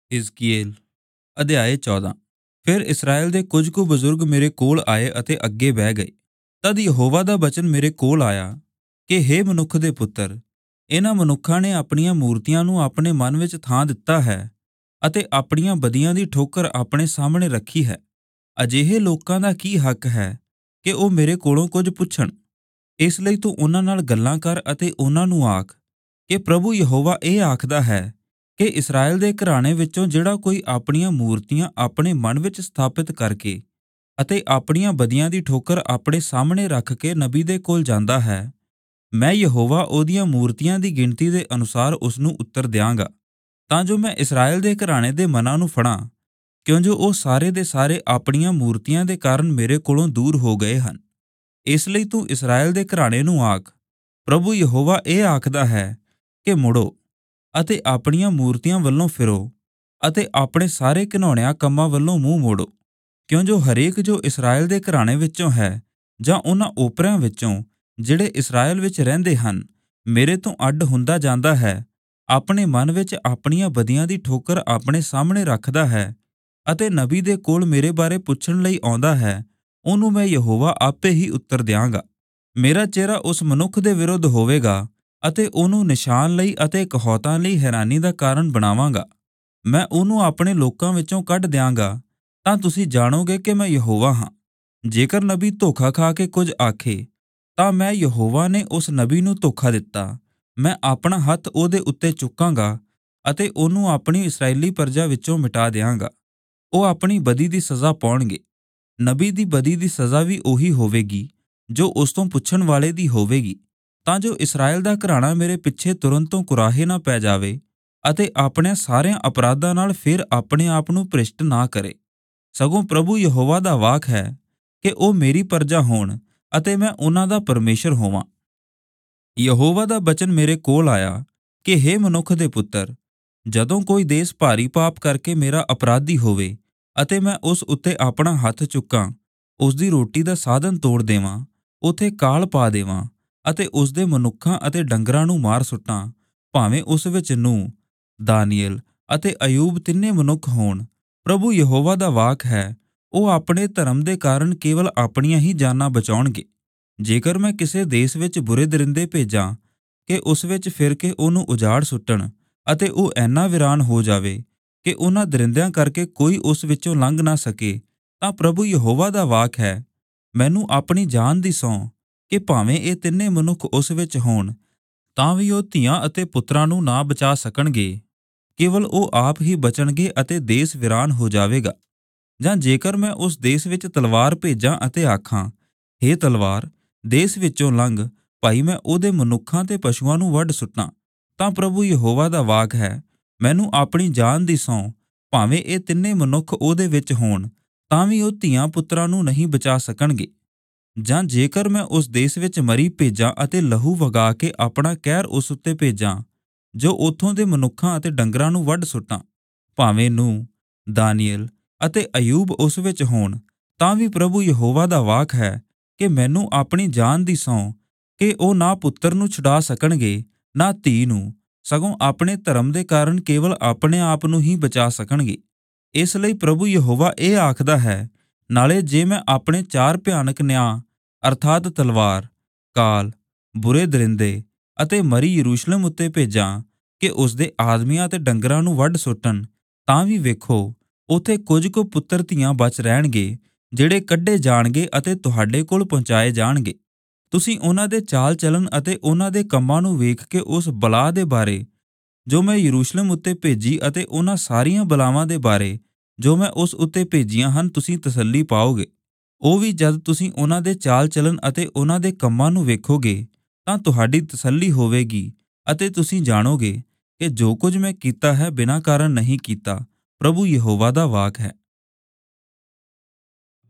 ਹਿਜ਼ਕੀਏਲ ਅਧਿਆਇ 14। ਫਿਰ ਇਸਰਾਏਲ ਦੇ ਕੁਝ ਕੁ ਬਜ਼ੁਰਗ ਮੇਰੇ ਕੋਲ ਆਏ ਅਤੇ ਅੱਗੇ ਬਹਿ ਗਏ। ਤਦ ਯਹੋਵਾ ਦਾ ਬਚਨ ਮੇਰੇ ਕੋਲ ਆਇਆ ਕਿ ਹੇ ਮਨੁੱਖ ਦੇ ਪੁੱਤਰ, ਇਹਨਾਂ ਮਨੁੱਖਾਂ ਨੇ ਆਪਣੀਆਂ ਮੂਰਤੀਆਂ ਨੂੰ ਆਪਣੇ ਮਨ ਵਿੱਚ ਥਾਂ ਦਿੱਤਾ ਹੈ ਅਤੇ ਆਪਣੀਆਂ ਬਦੀਆਂ ਦੀ ਠੋਕਰ ਆਪਣੇ ਸਾਹਮਣੇ ਰੱਖੀ ਹੈ। ਅਜਿਹੇ ਲੋਕਾਂ ਦਾ ਕੀ ਹੱਕ ਹੈ ਕਿ ਉਹ ਮੇਰੇ ਕੋਲੋਂ ਕੁਝ ਪੁੱਛਣ? ਇਸ ਲਈ ਤੂੰ ਉਹਨਾਂ ਨਾਲ ਗੱਲਾਂ ਕਰ ਅਤੇ ਉਹਨਾਂ ਨੂੰ ਆਖ ਕਿ ਪ੍ਰਭੂ ਯਹੋਵਾ ਇਹ ਆਖਦਾ ਹੈ ਕਿ ਇਸਰਾਏਲ ਦੇ ਘਰਾਣੇ ਵਿੱਚੋਂ ਜਿਹੜਾ ਕੋਈ ਆਪਣੀਆਂ ਮੂਰਤੀਆਂ ਆਪਣੇ ਮਨ ਵਿੱਚ ਸਥਾਪਿਤ ਕਰਕੇ ਅਤੇ ਆਪਣੀਆਂ ਬਦੀਆਂ ਦੀ ਠੋਕਰ ਆਪਣੇ ਸਾਹਮਣੇ ਰੱਖ ਕੇ ਨਬੀ ਦੇ ਕੋਲ ਜਾਂਦਾ ਹੈ, ਮੈਂ ਯਹੋਵਾ ਉਹਦੀਆਂ ਮੂਰਤੀਆਂ ਦੀ ਗਿਣਤੀ ਦੇ ਅਨੁਸਾਰ ਉਸ ਨੂੰ ਉੱਤਰ ਦਿਆਂਗਾ, ਤਾਂ ਜੋ ਮੈਂ ਇਸਰਾਏਲ ਦੇ ਘਰਾਣੇ ਦੇ ਮਨਾਂ ਨੂੰ ਫੜਾਂ, ਕਿਉਂ ਜੋ ਉਹ ਸਾਰੇ ਦੇ ਸਾਰੇ ਆਪਣੀਆਂ ਮੂਰਤੀਆਂ ਦੇ ਕਾਰਨ ਮੇਰੇ ਕੋਲੋਂ ਦੂਰ ਹੋ ਗਏ ਹਨ। ਇਸ ਲਈ ਤੂੰ ਇਸਰਾਏਲ ਦੇ ਘਰਾਣੇ ਨੂੰ ਆਖ, ਪ੍ਰਭੂ ਯਹੋਵਾ ਇਹ ਆਖਦਾ ਹੈ ਕਿ ਮੁੜੋ ਅਤੇ ਆਪਣੀਆਂ ਮੂਰਤੀਆਂ ਵੱਲੋਂ ਫਿਰੋ ਅਤੇ ਆਪਣੇ ਸਾਰੇ ਘਿਨੌਣਿਆਂ ਕੰਮਾਂ ਵੱਲੋਂ ਮੂੰਹ ਮੋੜੋ, ਕਿਉਂ ਜੋ ਹਰੇਕ ਜੋ ਇਸਰਾਏਲ ਦੇ ਘਰਾਣੇ ਵਿੱਚੋਂ ਹੈ ਜਾਂ ਉਹਨਾਂ ਓਪਰਿਆਂ ਵਿੱਚੋਂ ਜਿਹੜੇ ਇਸਰਾਏਲ ਵਿੱਚ ਰਹਿੰਦੇ ਹਨ, ਮੇਰੇ ਤੋਂ ਅੱਡ ਹੁੰਦਾ ਜਾਂਦਾ ਹੈ, ਆਪਣੇ ਮਨ ਵਿੱਚ ਆਪਣੀਆਂ ਬਦੀਆਂ ਦੀ ਠੋਕਰ ਆਪਣੇ ਸਾਹਮਣੇ ਰੱਖਦਾ ਹੈ ਅਤੇ ਨਬੀ ਦੇ ਕੋਲ ਮੇਰੇ ਬਾਰੇ ਪੁੱਛਣ ਲਈ ਆਉਂਦਾ ਹੈ, ਉਹਨੂੰ ਮੈਂ ਯਹੋਵਾ ਆਪੇ ਹੀ ਉੱਤਰ ਦਿਆਂਗਾ। ਮੇਰਾ ਚਿਹਰਾ ਉਸ ਮਨੁੱਖ ਦੇ ਵਿਰੁੱਧ ਹੋਵੇਗਾ ਅਤੇ ਉਹਨੂੰ ਨਿਸ਼ਾਨ ਲਈ ਅਤੇ ਕਹੌਤਾਂ ਲਈ ਹੈਰਾਨੀ ਦਾ ਕਾਰਨ ਬਣਾਵਾਂਗਾ। ਮੈਂ ਉਹਨੂੰ ਆਪਣੇ ਲੋਕਾਂ ਵਿੱਚੋਂ ਕੱਢ ਦਿਆਂਗਾ, ਤਾਂ ਤੁਸੀਂ ਜਾਣੋਗੇ ਕਿ ਮੈਂ ਯਹੋਵਾ ਹਾਂ। ਜੇਕਰ ਨਬੀ ਧੋਖਾ ਖਾ ਕੇ ਕੁਝ ਆਖੇ, ਤਾਂ ਮੈਂ ਯਹੋਵਾ ਨੇ ਉਸ ਨਬੀ ਨੂੰ ਧੋਖਾ ਦਿੱਤਾ। ਮੈਂ ਆਪਣਾ ਹੱਥ ਉਹਦੇ ਉੱਤੇ ਚੁੱਕਾਂਗਾ ਅਤੇ ਉਹਨੂੰ ਆਪਣੀ ਇਸਰਾਏਲੀ ਪ੍ਰਜਾ ਵਿੱਚੋਂ ਮਿਟਾ ਦਿਆਂਗਾ। ਉਹ ਆਪਣੀ ਬਦੀ ਦੀ ਸਜ਼ਾ ਪਾਉਣਗੇ। ਨਬੀ ਦੀ ਬਦੀ ਦੀ ਸਜ਼ਾ ਵੀ ਉਹੀ ਹੋਵੇਗੀ ਜੋ ਉਸ ਤੋਂ ਪੁੱਛਣ ਵਾਲੇ ਦੀ ਹੋਵੇਗੀ, ਤਾਂ ਜੋ ਇਸਰਾਏਲ ਦਾ ਘਰਾਣਾ ਮੇਰੇ ਪਿੱਛੇ ਤੁਰਨ ਤੋਂ ਕੁਰਾਹੇ ਨਾ ਪੈ ਜਾਵੇ ਅਤੇ ਆਪਣੇ ਸਾਰਿਆਂ ਅਪਰਾਧਾਂ ਨਾਲ ਫਿਰ ਆਪਣੇ ਆਪ ਨੂੰ ਭ੍ਰਿਸ਼ਟ ਨਾ ਕਰੇ। ਸਗੋਂ ਪ੍ਰਭੂ ਯਹੋਵਾ ਦਾ ਵਾਕ ਹੈ ਕਿ ਉਹ ਮੇਰੀ ਪ੍ਰਜਾ ਹੋਣ ਅਤੇ ਮੈਂ ਉਹਨਾਂ ਦਾ ਪਰਮੇਸ਼ਰ ਹੋਵਾਂ। ਯਹੋਵਾ ਦਾ ਬਚਨ ਮੇਰੇ ਕੋਲ ਆਇਆ ਕਿ ਹੇ ਮਨੁੱਖ ਦੇ ਪੁੱਤਰ, ਜਦੋਂ ਕੋਈ ਦੇਸ਼ ਭਾਰੀ ਪਾਪ ਕਰਕੇ ਮੇਰਾ ਅਪਰਾਧੀ ਹੋਵੇ ਅਤੇ ਮੈਂ ਉਸ ਉੱਤੇ ਆਪਣਾ ਹੱਥ ਚੁੱਕਾਂ, ਉਸ ਦੀ ਰੋਟੀ ਦਾ ਸਾਧਨ ਤੋੜ ਦੇਵਾਂ, ਉੱਥੇ ਕਾਲ ਪਾ ਦੇਵਾਂ ਅਤੇ ਉਸ ਦੇ ਮਨੁੱਖਾਂ ਅਤੇ ਡੰਗਰਾਂ ਨੂੰ ਮਾਰ ਸੁੱਟਾਂ, ਭਾਵੇਂ ਉਸ ਵਿੱਚ ਨੂਹ, ਦਾਨੀਏਲ ਅਤੇ ਅਯੂਬ ਤਿੰਨੇ ਮਨੁੱਖ ਹੋਣ, ਪ੍ਰਭੂ ਯਹੋਵਾ ਦਾ ਵਾਕ ਹੈ, ਉਹ ਆਪਣੇ ਧਰਮ ਦੇ ਕਾਰਨ ਕੇਵਲ ਆਪਣੀਆਂ ਹੀ ਜਾਨਾਂ ਬਚਾਉਣਗੇ। ਜੇਕਰ ਮੈਂ ਕਿਸੇ ਦੇਸ਼ ਵਿੱਚ ਬੁਰੇ ਦਰਿੰਦੇ ਭੇਜਾਂ ਕਿ ਉਸ ਵਿੱਚ ਫਿਰ ਕੇ ਉਹਨੂੰ ਉਜਾੜ ਸੁੱਟਣ ਅਤੇ ਉਹ ਐਨਾ ਵੀਰਾਨ ਹੋ ਜਾਵੇ ਕਿ ਉਹਨਾਂ ਦਰਿੰਦਿਆਂ ਕਰਕੇ ਕੋਈ ਉਸ ਵਿੱਚੋਂ ਲੰਘ ਨਾ ਸਕੇ, ਤਾਂ ਪ੍ਰਭੂ ਯਹੋਵਾ ਦਾ ਵਾਕ ਹੈ, ਮੈਨੂੰ ਆਪਣੀ ਜਾਨ ਦੀ ਸਹੁੰ ਕਿ ਭਾਵੇਂ ਇਹ ਤਿੰਨੇ ਮਨੁੱਖ ਉਸ ਵਿੱਚ ਹੋਣ, ਤਾਂ ਵੀ ਉਹ ਧੀਆਂ ਅਤੇ ਪੁੱਤਰਾਂ ਨੂੰ ਨਾ ਬਚਾ ਸਕਣਗੇ, ਕੇਵਲ ਉਹ ਆਪ ਹੀ ਬਚਣਗੇ ਅਤੇ ਦੇਸ਼ ਵੀਰਾਨ ਹੋ ਜਾਵੇਗਾ। ਜਾਂ ਜੇਕਰ ਮੈਂ ਉਸ ਦੇਸ਼ ਵਿੱਚ ਤਲਵਾਰ ਭੇਜਾਂ ਅਤੇ ਆਖਾਂ, ਹੇ ਤਲਵਾਰ, ਦੇਸ਼ ਵਿੱਚੋਂ ਲੰਘ, ਭਾਈ ਮੈਂ ਉਹਦੇ ਮਨੁੱਖਾਂ ਤੇ ਪਸ਼ੂਆਂ ਨੂੰ ਵੱਢ ਸੁੱਟਾਂ, ਤਾਂ ਪ੍ਰਭੂ ਯਹੋਵਾ ਦਾ ਵਾਕ ਹੈ, ਮੈਨੂੰ ਆਪਣੀ ਜਾਨ ਦੀ ਸਹੁੰ, ਭਾਵੇਂ ਇਹ ਤਿੰਨੇ ਮਨੁੱਖ ਉਹਦੇ ਵਿੱਚ ਹੋਣ, ਤਾਂ ਵੀ ਉਹ ਧੀਆਂ ਪੁੱਤਰਾਂ ਨੂੰ ਨਹੀਂ ਬਚਾ ਸਕਣਗੇ। ਜਾਂ ਜੇਕਰ ਮੈਂ ਉਸ ਦੇਸ਼ ਵਿੱਚ ਮਰੀ ਭੇਜਾਂ ਅਤੇ ਲਹੂ ਵਗਾ ਕੇ ਆਪਣਾ ਕਹਿਰ ਉਸ ਉੱਤੇ ਭੇਜਾਂ, ਜੋ ਉੱਥੋਂ ਦੇ ਮਨੁੱਖਾਂ ਅਤੇ ਡੰਗਰਾਂ ਨੂੰ ਵੱਢ ਸੁੱਟਾਂ, ਭਾਵੇਂ ਨੂਹ, ਦਾਨੀਏਲ ਅਤੇ ਅਯੂਬ ਉਸ ਵਿੱਚ ਹੋਣ, ਤਾਂ ਵੀ ਪ੍ਰਭੂ ਯਹੋਵਾ ਦਾ ਵਾਕ ਹੈ ਕਿ ਮੈਨੂੰ ਆਪਣੀ ਜਾਨ ਦੀ ਸਹੁੰ ਕਿ ਉਹ ਨਾ ਪੁੱਤਰ ਨੂੰ ਛੁਡਾ ਸਕਣਗੇ ਨਾ ਧੀ ਨੂੰ, ਸਗੋਂ ਆਪਣੇ ਧਰਮ ਦੇ ਕਾਰਨ ਕੇਵਲ ਆਪਣੇ ਆਪ ਨੂੰ ਹੀ ਬਚਾ ਸਕਣਗੇ। ਇਸ ਲਈ ਪ੍ਰਭੂ ਯਹੋਵਾ ਇਹ ਆਖਦਾ ਹੈ, ਨਾਲੇ ਜੇ ਮੈਂ ਆਪਣੇ ਚਾਰ ਭਿਆਨਕ ਨਿਆਂ ਅਰਥਾਤ ਤਲਵਾਰ, ਕਾਲ, ਬੁਰੇ ਦਰਿੰਦੇ ਅਤੇ ਮਰੀ ਯਰੂਸ਼ਲਮ ਉੱਤੇ ਭੇਜਾਂ ਕਿ ਉਸ ਦੇ ਆਦਮੀਆਂ ਅਤੇ ਡੰਗਰਾਂ ਨੂੰ ਵੱਢ ਸੁੱਟਣ, ਤਾਂ ਵੀ ਵੇਖੋ ਉੱਥੇ ਕੁਝ ਕੁ ਪੁੱਤਰ ਧੀਆਂ ਬਚ ਰਹਿਣਗੇ, ਜਿਹੜੇ ਕੱਢੇ ਜਾਣਗੇ ਅਤੇ ਤੁਹਾਡੇ ਕੋਲ ਪਹੁੰਚਾਏ ਜਾਣਗੇ। ਤੁਸੀਂ ਉਹਨਾਂ ਦੇ ਚਾਲ ਚੱਲਣ ਅਤੇ ਉਹਨਾਂ ਦੇ ਕੰਮਾਂ ਨੂੰ ਵੇਖ ਕੇ ਉਸ ਬਲਾ ਦੇ ਬਾਰੇ ਜੋ ਮੈਂ ਯਰੂਸ਼ਲਮ ਉੱਤੇ ਭੇਜੀ ਅਤੇ ਉਹਨਾਂ ਸਾਰੀਆਂ ਬਲਾਵਾਂ ਦੇ ਬਾਰੇ ਜੋ ਮੈਂ ਉਸ ਉੱਤੇ ਭੇਜੀਆਂ ਹਨ, ਤੁਸੀਂ ਤਸੱਲੀ ਪਾਓਗੇ। ਉਹ ਵੀ ਜਦ ਤੁਸੀਂ ਉਹਨਾਂ ਦੇ ਚਾਲ ਚੱਲਣ ਅਤੇ ਉਹਨਾਂ ਦੇ ਕੰਮਾਂ ਨੂੰ ਵੇਖੋਗੇ, ਤਾਂ ਤੁਹਾਡੀ ਤਸੱਲੀ ਹੋਵੇਗੀ ਅਤੇ ਤੁਸੀਂ ਜਾਣੋਗੇ ਕਿ ਜੋ ਕੁਝ ਮੈਂ ਕੀਤਾ ਹੈ ਬਿਨਾਂ ਕਾਰਨ ਨਹੀਂ ਕੀਤਾ। ਪ੍ਰਭੂ ਯਹੋਵਾ ਦਾ ਵਾਕ ਹੈ।